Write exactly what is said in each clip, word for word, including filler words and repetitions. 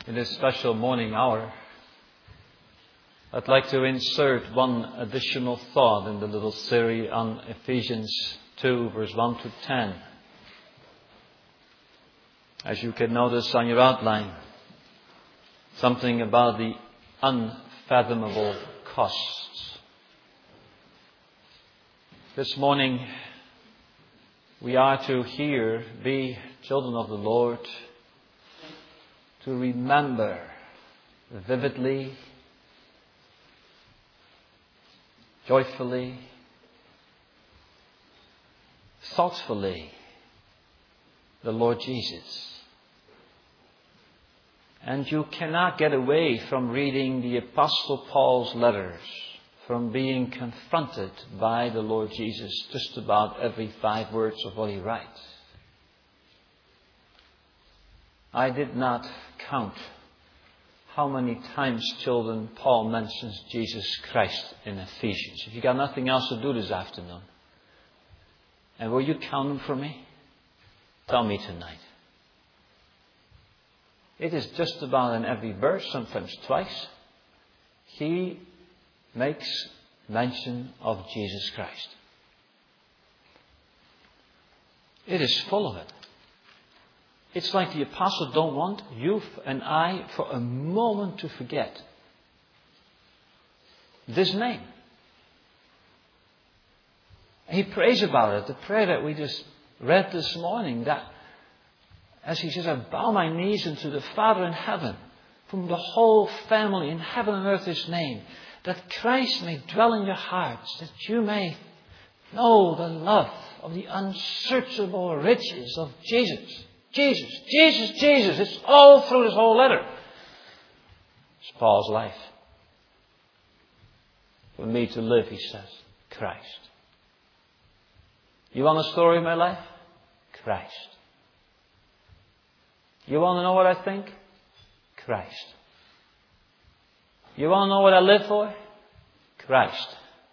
In this special morning hour, I'd like to insert one additional thought in the little series on Ephesians two, verse one to ten. As you can notice on your outline, something about the unfathomable costs. This morning, we are to hear, be children of the Lord, to remember vividly, joyfully, thoughtfully, the Lord Jesus. And you cannot get away from reading the Apostle Paul's letters, from being confronted by the Lord Jesus just about every five words of what he writes. I did not count how many times, children, Paul mentions Jesus Christ in Ephesians. If you got nothing else to do this afternoon, and will you count them for me? Tell me tonight. It is just about in every verse, sometimes twice, he makes mention of Jesus Christ. It is full of it. It's like the apostle don't want you and I for a moment to forget this name. He prays about it. The prayer that we just read this morning, that as he says, I bow my knees unto the Father in heaven, from the whole family in heaven and earth his name, that Christ may dwell in your hearts, that you may know the love of the unsearchable riches of Jesus. Jesus, Jesus, Jesus. It's all through this whole letter. It's Paul's life. For me to live, he says, Christ. You want a story of my life? Christ. You want to know what I think? Christ. You want to know what I live for? Christ.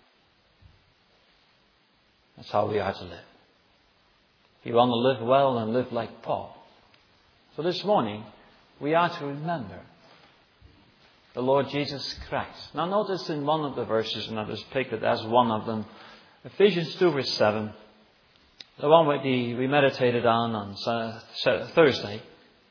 That's how we are to live. You want to live well and live like Paul. So this morning, we are to remember the Lord Jesus Christ. Now notice in one of the verses, and I'll just pick it as one of them, Ephesians two verse seven, the one we we meditated on on Thursday.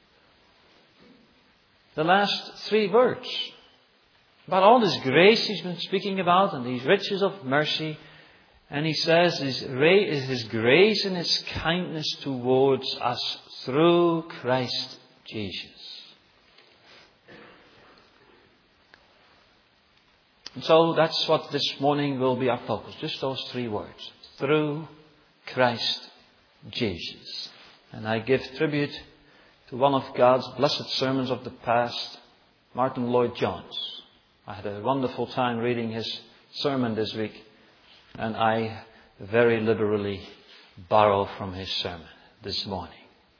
The last three words, about all this grace he's been speaking about and these riches of mercy. And he says his, his grace and his kindness towards us through Christ Jesus. And so that's what this morning will be our focus. Just those three words. Through Christ Jesus. And I give tribute to one of God's blessed sermons of the past, Martin Lloyd-Jones. I had a wonderful time reading his sermon this week. And I very liberally borrow from his sermon this morning.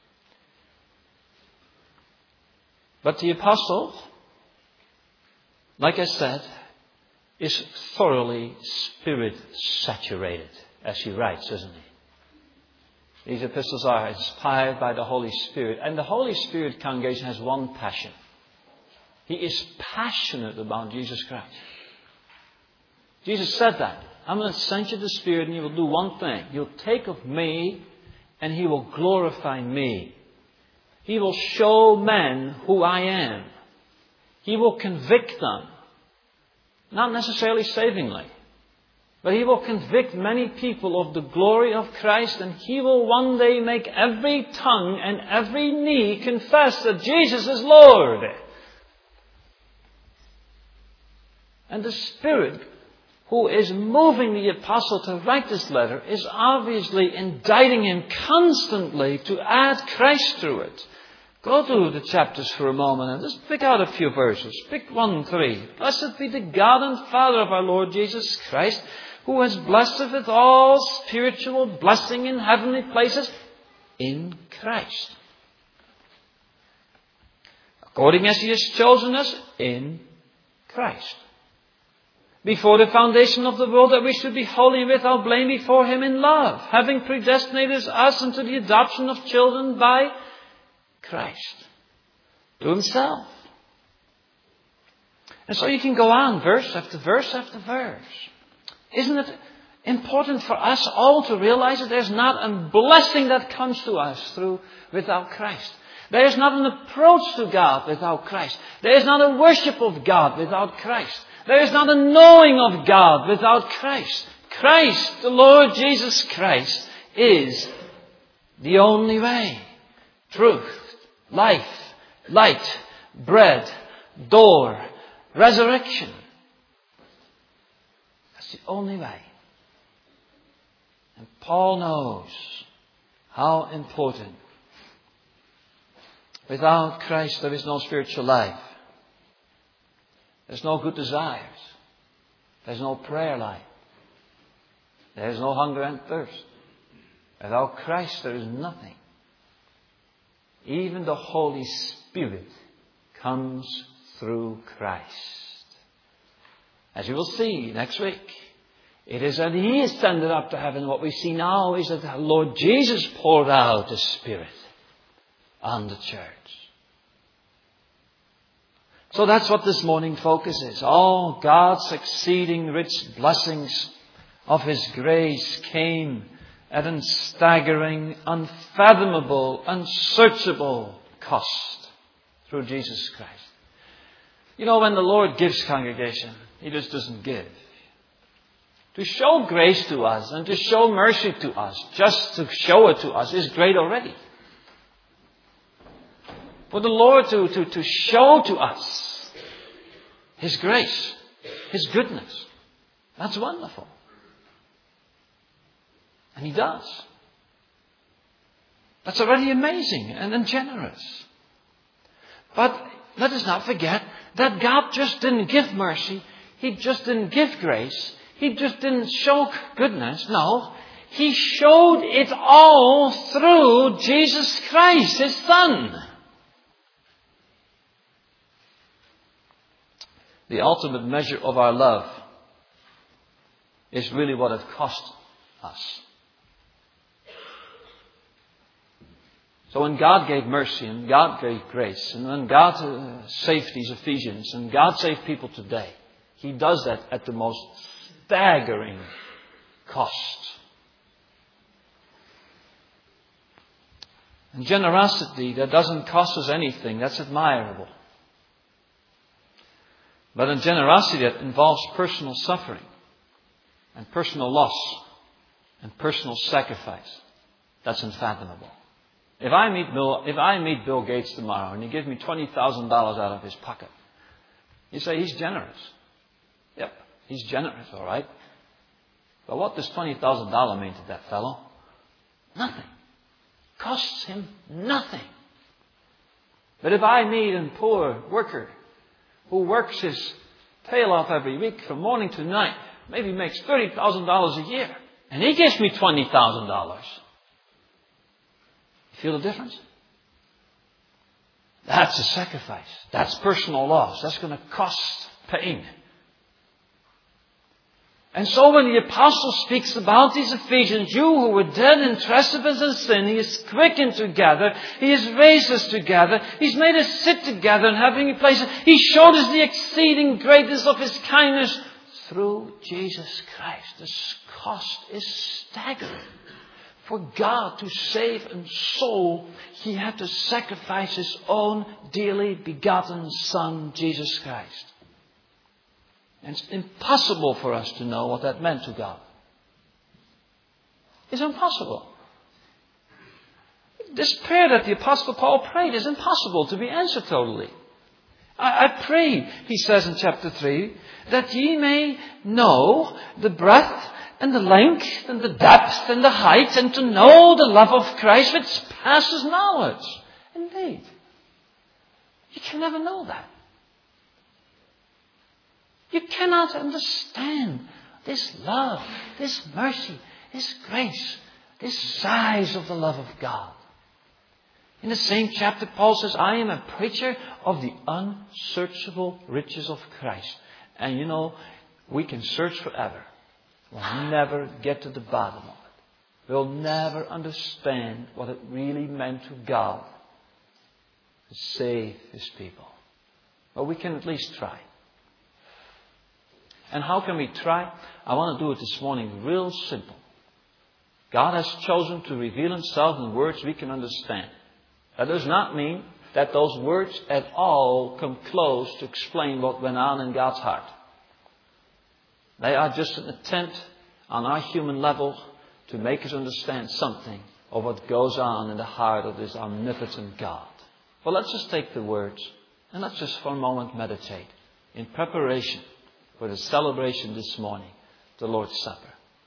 But the apostle, like I said, is thoroughly Spirit saturated as he writes, isn't he? These epistles are inspired by the Holy Spirit. And the Holy Spirit congregation has one passion. He is passionate about Jesus Christ. Jesus said that. I'm going to send you the Spirit and He will do one thing. He'll take of me and He will glorify me. He will show men who I am. He will convict them. Not necessarily savingly. But He will convict many people of the glory of Christ, and He will one day make every tongue and every knee confess that Jesus is Lord. And the Spirit who is moving the apostle to write this letter is obviously indicting him constantly to add Christ to it. Go to the chapters for a moment and just pick out a few verses. Pick one and three. Blessed be the God and Father of our Lord Jesus Christ, who has blessed us with all spiritual blessing in heavenly places in Christ, according as He has chosen us in Christ, before the foundation of the world, that we should be holy and without blame before Him in love, having predestinated us unto the adoption of children by Christ, to Himself, And so you can go on verse after verse after verse. Isn't it important for us all to realize that there's not a blessing that comes to us through without Christ? There is not an approach to God without Christ. There is not a worship of God without Christ. There is not a knowing of God without Christ. Christ, the Lord Jesus Christ, is the only way, truth, life, light, bread, door, resurrection. That's the only way. And Paul knows how important. Without Christ there is no spiritual life. There's no good desires. There's no prayer life. There's no hunger and thirst. Without Christ there is nothing. Even the Holy Spirit comes through Christ. As you will see next week, it is that He ascended up to heaven. What we see now is that the Lord Jesus poured out His Spirit on the church. So that's what this morning focus is. All God's exceeding rich blessings of His grace came at a staggering, unfathomable, unsearchable cost through Jesus Christ. You know, when the Lord gives, congregation, He just doesn't give. To show grace to us and to show mercy to us, just to show it to us, is great already. For the Lord to, to, to show to us His grace, His goodness, that's wonderful. And He does. That's already amazing and, and generous. But let us not forget that God just didn't give mercy. He just didn't give grace. He just didn't show goodness. No, He showed it all through Jesus Christ, His Son. The ultimate measure of our love is really what it cost us. So when God gave mercy and God gave grace and when God uh, saved these Ephesians and God saved people today, He does that at the most staggering cost. And generosity that doesn't cost us anything, that's admirable. But a generosity that involves personal suffering and personal loss and personal sacrifice, that's unfathomable. If I meet Bill, if I meet Bill Gates tomorrow and he gives me twenty thousand dollars out of his pocket, you say he's generous. Yep, he's generous, all right. But what does twenty thousand dollars mean to that fellow? Nothing. Costs him nothing. But if I meet a poor worker who works his tail off every week from morning to night, maybe makes thirty thousand dollars a year, and he gives me twenty thousand dollars. You feel the difference? That's a sacrifice. That's personal loss. That's going to cost pain. And so when the apostle speaks about these Ephesians, you who were dead in trespass and sin, He is quickened together. He has raised us together. He's made us sit together in heavenly places. He showed us the exceeding greatness of His kindness through Jesus Christ. This cost is staggering. For God to save a soul, He had to sacrifice His own dearly begotten Son, Jesus Christ. And it's impossible for us to know what that meant to God. It's impossible. This prayer that the Apostle Paul prayed is impossible to be answered totally. I, I pray, he says in chapter three, that ye may know the breadth and the length and the depth and the height, and to know the love of Christ which passes knowledge. Indeed. You can never know that. You cannot understand this love, this mercy, this grace, this size of the love of God. In the same chapter, Paul says, I am a preacher of the unsearchable riches of Christ. And you know, we can search forever. We'll never get to the bottom of it. We'll never understand what it really meant to God to save His people. But we can at least try. And how can we try? I want to do it this morning real simple. God has chosen to reveal Himself in words we can understand. That does not mean that those words at all come close to explain what went on in God's heart. They are just an attempt on our human level to make us understand something of what goes on in the heart of this omnipotent God. Well, let's just take the words and let's just for a moment meditate in preparation for the celebration this morning, the Lord's Supper.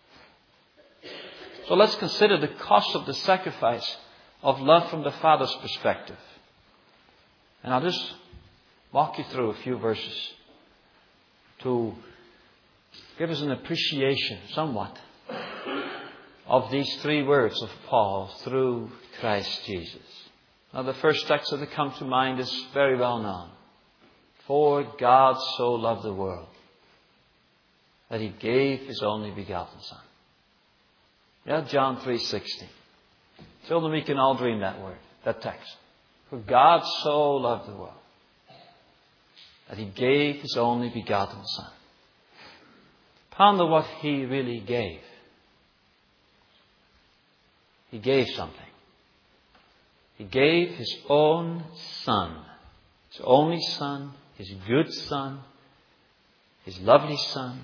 So let's consider the cost of the sacrifice of love from the Father's perspective. And I'll just walk you through a few verses to give us an appreciation somewhat of these three words of Paul through Christ Jesus. Now the first text that come to mind is very well known. For God so loved the world that He gave His only begotten Son. Yeah, John three sixteen. Children, we can all dream that word, that text. For God so loved the world that He gave His only begotten Son. Ponder what He really gave. He gave something. He gave His own Son. His only Son. His good Son. His lovely Son.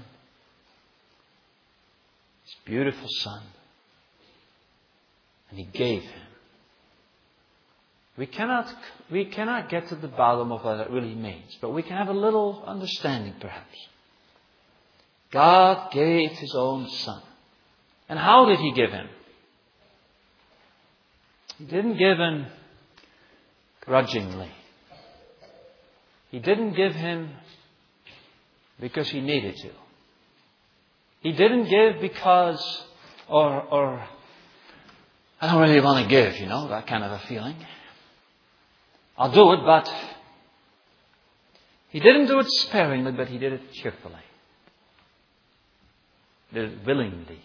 His beautiful Son. And He gave Him. We cannot, we cannot get to the bottom of what it really means. But we can have a little understanding perhaps. God gave His own Son. And how did He give Him? He didn't give Him grudgingly. He didn't give Him because He needed to. He didn't give because, or, or, I don't really want to give, you know, that kind of a feeling. I'll do it, but He didn't do it sparingly, but He did it cheerfully. He did it willingly.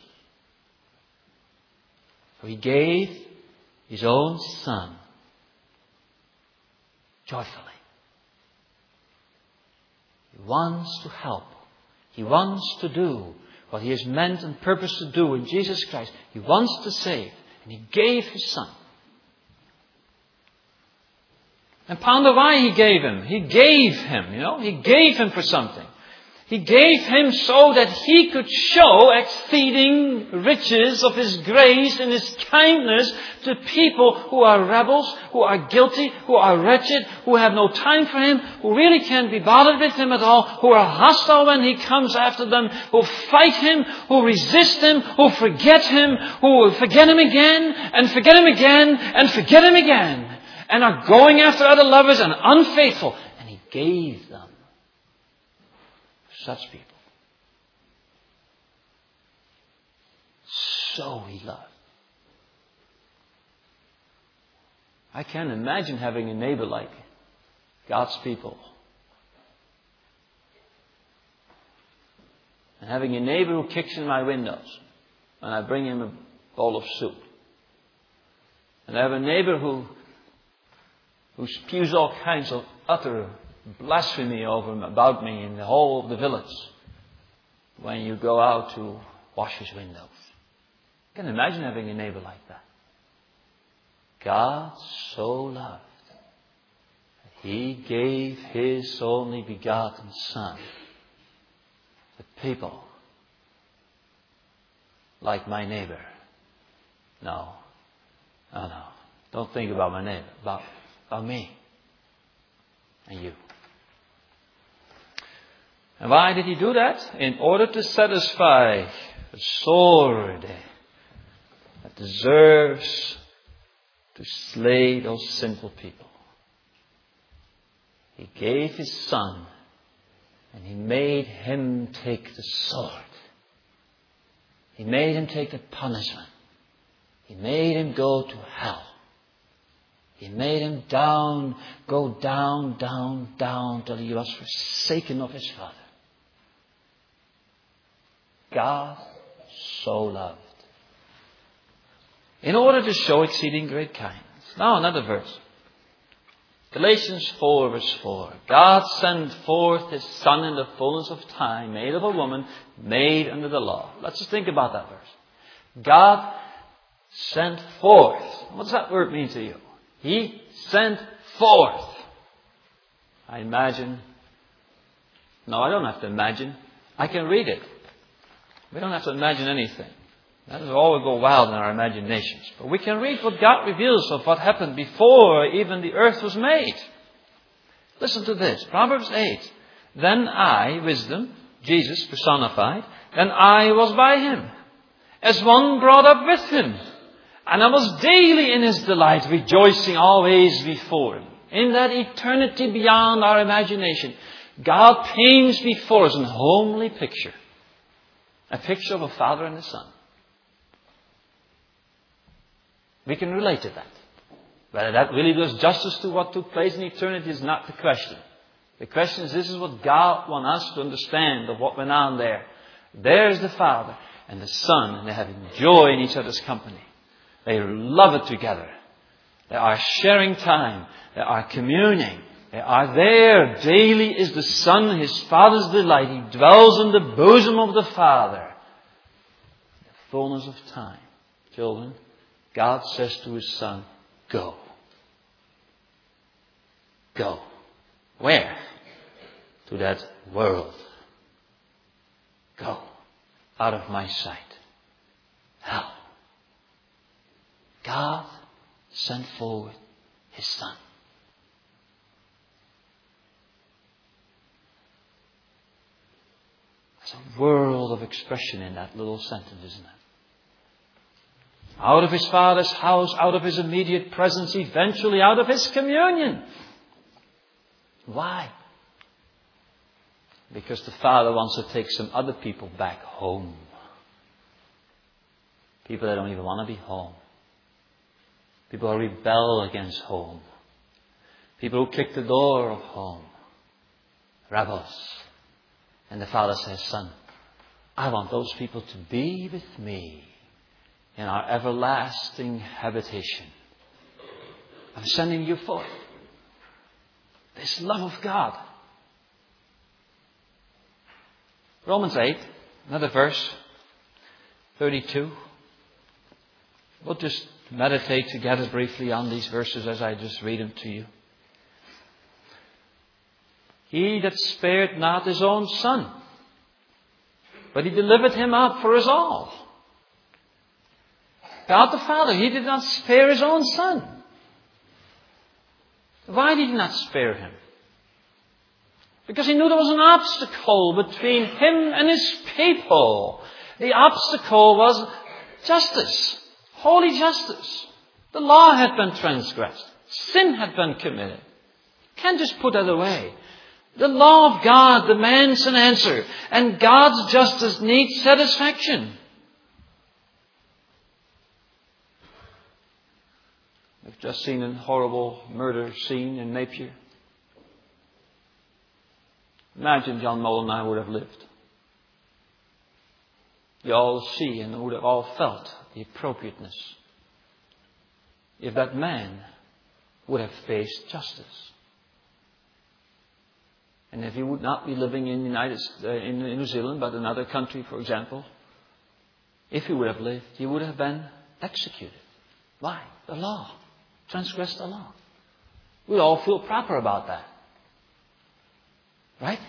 So He gave His own Son joyfully. He wants to help. He wants to do what He has meant and purposed to do in Jesus Christ. He wants to save. And He gave His Son. And ponder why He gave Him. He gave Him, you know. He gave Him for something. He gave Him so that He could show exceeding riches of His grace and His kindness to people who are rebels, who are guilty, who are wretched, who have no time for Him, who really can't be bothered with Him at all, who are hostile when He comes after them, who fight Him, who resist Him, who forget Him, who will forget Him again, and forget Him again, and forget Him again, and are going after other lovers and unfaithful. And He gave them. Such people. So He loved. I can't imagine having a neighbor like God's people. And having a neighbor who kicks in my windows and I bring him a bowl of soup. And I have a neighbor who, who spews all kinds of utter blasphemy over him, about me in the whole of the village when you go out to wash his windows. I can imagine having a neighbor like that. God so loved that He gave His only begotten Son. The people like my neighbor. No, no, no. Don't think about my neighbor. About, about me and you. And why did He do that? In order to satisfy the sword that deserves to slay those sinful people. He gave His Son and He made Him take the sword. He made Him take the punishment. He made Him go to hell. He made Him down, go down, down, down till He was forsaken of His Father. God so loved. In order to show exceeding great kindness. Now another verse. Galatians four verse four. God sent forth His Son in the fullness of time, made of a woman, made under the law. Let's just think about that verse. God sent forth. What does that word mean to you? He sent forth. I imagine. No, I don't have to imagine. I can read it. We don't have to imagine anything. That will always go wild in our imaginations. But we can read what God reveals of what happened before even the earth was made. Listen to this. Proverbs eight. Then I, wisdom, Jesus personified, then I was by Him, as one brought up with Him. And I was daily in His delight, rejoicing always before Him. In that eternity beyond our imagination, God paints before us a homely picture. A picture of a Father and a Son. We can relate to that. Whether that really does justice to what took place in eternity is not the question. The question is, this is what God wants us to understand of what went on there. There's the Father and the Son, and they have joy in each other's company. They love it together. They are sharing time. They are communing. They are there. Daily is the Son, His Father's delight. He dwells in the bosom of the Father. The fullness of time. Children, God says to His Son, go. Go. Where? To that world. Go. Out of my sight. Hell. God sent forward His Son. There's a world of expression in that little sentence, isn't it? Out of His Father's house, out of His immediate presence, eventually out of His communion. Why? Because the Father wants to take some other people back home. People that don't even want to be home. People who rebel against home. People who kick the door of home. Rebels. And the Father says, Son, I want those people to be with me in our everlasting habitation. I'm sending you forth. This love of God. Romans eight, another verse, thirty-two. We'll just meditate together briefly on these verses as I just read them to you. He that spared not His own Son, but He delivered Him up for us all. God the Father, He did not spare His own Son. Why did He not spare Him? Because He knew there was an obstacle between Him and His people. The obstacle was justice. Holy justice. The law had been transgressed. Sin had been committed. Can't just put that away. The law of God demands an answer. And God's justice needs satisfaction. We've just seen a horrible murder scene in Napier. Imagine John Mull and I would have lived. You all see and would have all felt the appropriateness if that man would have faced justice. And if he would not be living in United uh, in New Zealand, but another country, for example, if he would have lived, he would have been executed. Why? The law. Transgressed the law. We all feel proper about that. Right?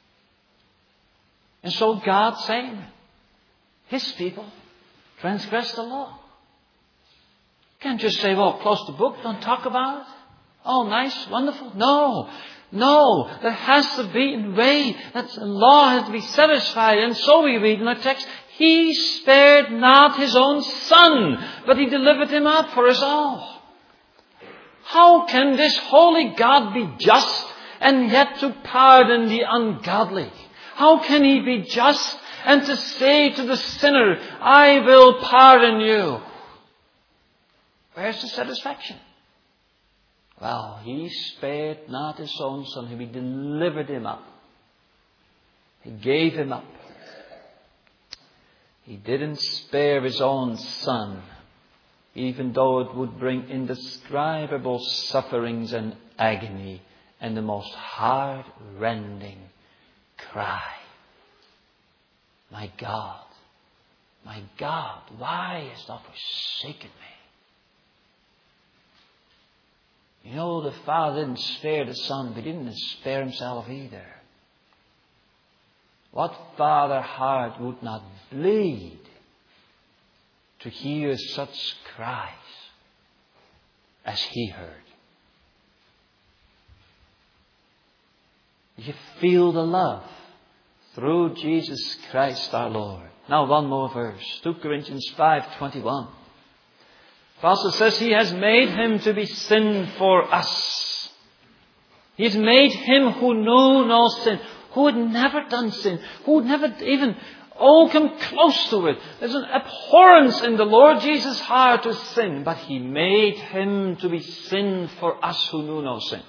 And so God saying, His people transgress the law. Can't just say, well, close the book, don't talk about it. Oh, nice, wonderful. No, no, there has to be a way that the law has to be satisfied. And so we read in our text, He spared not His own Son, but He delivered Him up for us all. How can this holy God be just and yet to pardon the ungodly? How can He be just and to say to the sinner, I will pardon you? Where's the satisfaction? Well, He spared not His own Son. He delivered Him up. He gave Him up. He didn't spare His own Son, even though it would bring indescribable sufferings and agony and the most heart-rending cry. My God, my God, why hast thou forsaken me? You know, the Father didn't spare the Son, but He didn't spare Himself either. What father heart would not bleed to hear such cries as He heard? You feel the love through Jesus Christ our Lord. Now one more verse. Two Corinthians five twenty-one. The Apostle says He has made Him to be sin for us. He has made Him who knew no sin, who had never done sin, who had never even, oh, come close to it. There's an abhorrence in the Lord Jesus' heart to sin, but He made Him to be sin for us who knew no sin.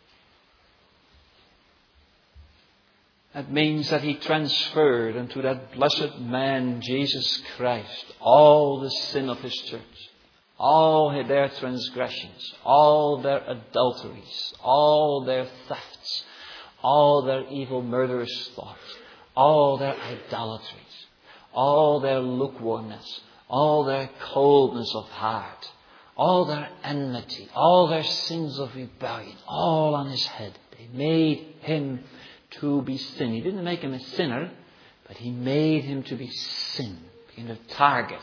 That means that He transferred unto that blessed man, Jesus Christ, all the sin of His church, all their transgressions, all their adulteries, all their thefts, all their evil murderous thoughts, all their idolatries, all their lukewarmness, all their coldness of heart, all their enmity, all their sins of rebellion, all on His head. They made Him to be sin. He didn't make Him a sinner, but He made Him to be sin, being the target.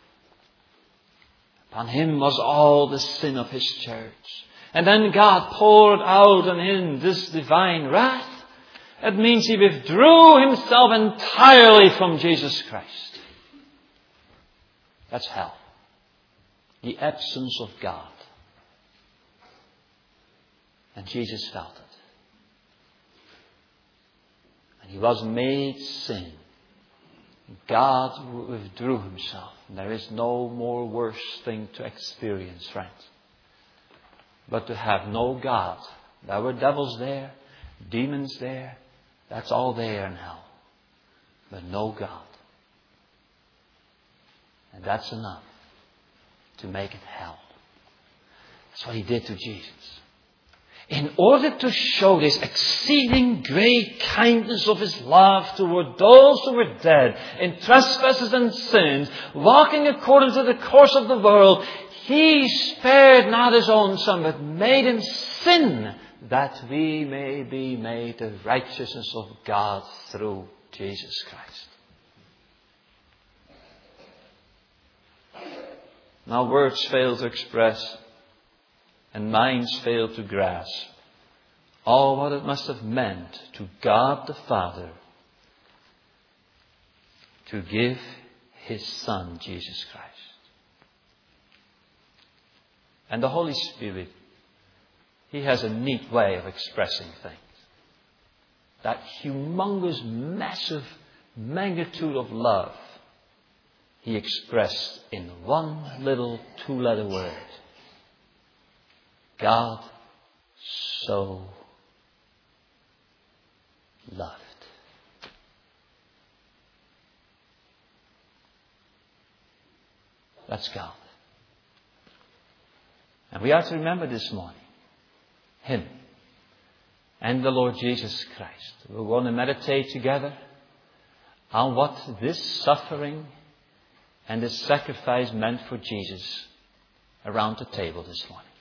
Upon Him was all the sin of His church. And then God poured out on Him this divine wrath. That means He withdrew Himself entirely from Jesus Christ. That's hell. The absence of God. And Jesus felt it. And He was made sin. God withdrew Himself. And there is no more worse thing to experience, friends, but to have no God. There were devils there, demons there. That's all there in hell. But no God. And that's enough to make it hell. That's what He did to Jesus. In order to show this exceeding great kindness of His love toward those who were dead in trespasses and sins, walking according to the course of the world, He spared not His own Son, but made Him sin, that we may be made the righteousness of God through Jesus Christ. Now words fail to express, and minds fail to grasp all what it must have meant to God the Father to give His Son, Jesus Christ. And the Holy Spirit, He has a neat way of expressing things. That humongous, massive magnitude of love He expressed in one little two-letter word. God so loved. That's God. And we are to remember this morning Him and the Lord Jesus Christ. We're going to meditate together on what this suffering and this sacrifice meant for Jesus around the table this morning.